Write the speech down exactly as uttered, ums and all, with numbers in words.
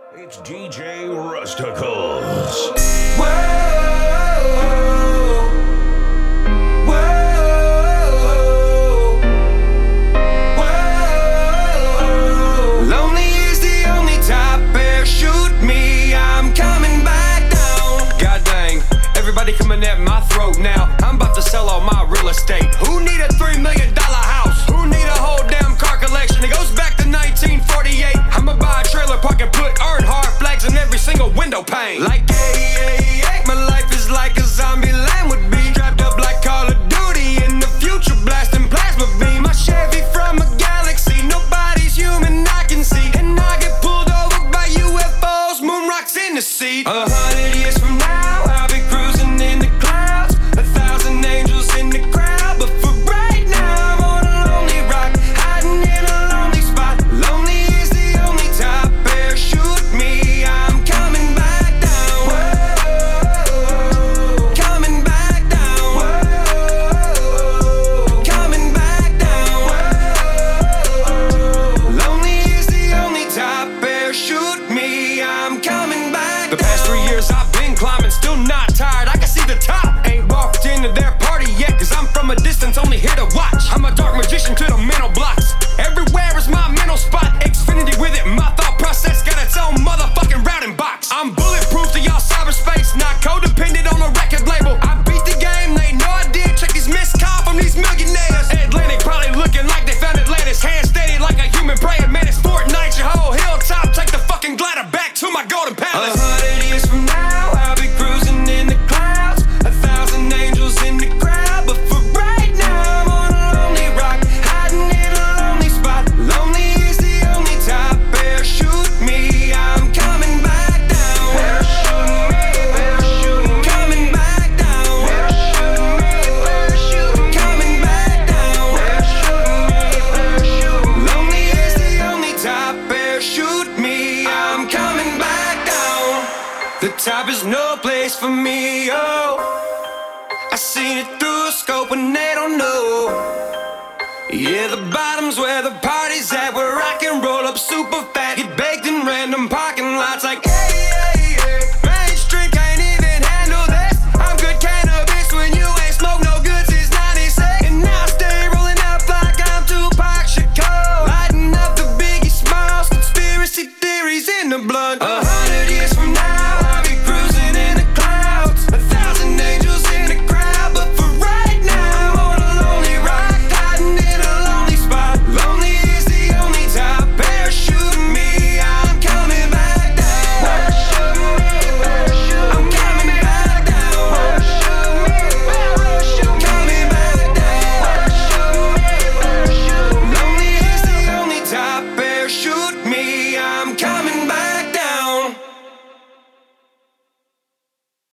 It's D J Rusticles. Coming at my throat now. I'm about to sell all my real estate. Who need a three million dollar house? Who need a whole damn car collection? It goes back to nineteen forty-eight. I'ma buy a trailer park and put Earnhardt flags in every single window pane. Like hey, hey, hey, my life is like a zombie land would be. Strapped up like Call of Duty in the future, blasting plasma beam. My Chevy from a galaxy, nobody's human I can see. And I get pulled over by U F Os, moon rocks in the seat. A hundred years from now, I'll be cruising in the clouds, a thousand angels in the crowd. But for right now, I'm on a lonely rock, hiding in a lonely spot. Lonely is the only top parachute me. I'm coming back down. Whoa, coming back down. Whoa, coming back down. Whoa, lonely is the only top parachute me. I'm coming back. The past three years I've been climbing, still not tired. I can see the top. Ain't walked into their party yet, cause I'm from a distance, only here to watch. I'm a dark magician to the mental blocks. Everywhere is my mental spot. Xfinity with it, my thought process got its own motherfucking routing box. I'm bulletproof to y'all cyberspace, not codependent on a record label. I beat the game, they know I did. Check these missed call from these millionaires. Atlantic probably looking like they found Atlantis. Hand steady like a human praying man. It's Fortnite, your whole hilltop. Take the fucking glider back to my golden palace. A hundred years from now, I'll be cruising in the clouds, a thousand angels in the crowd. But for right now, I'm on a lonely rock, hiding in a lonely spot. Lonely is the only top parachute me. I'm coming back down. Parachute me, parachute, coming back down. Parachute me, parachute, coming back down. Parachute me, parachute, lonely is the only top parachute me. I'm coming back down. The top is no place for me, oh. I seen it through a scope when they don't know. Yeah, the bottom's where the party's at, where I can roll up super fat, get baked in random parking lots like hey, hey, hey. Mainstream can't even handle this. I'm good cannabis when you ain't smoked no good since ninety-six. And now I stay rolling up like I'm Tupac Shakur, lighting up the Biggie Smalls, conspiracy theories in the blood. Uh-huh.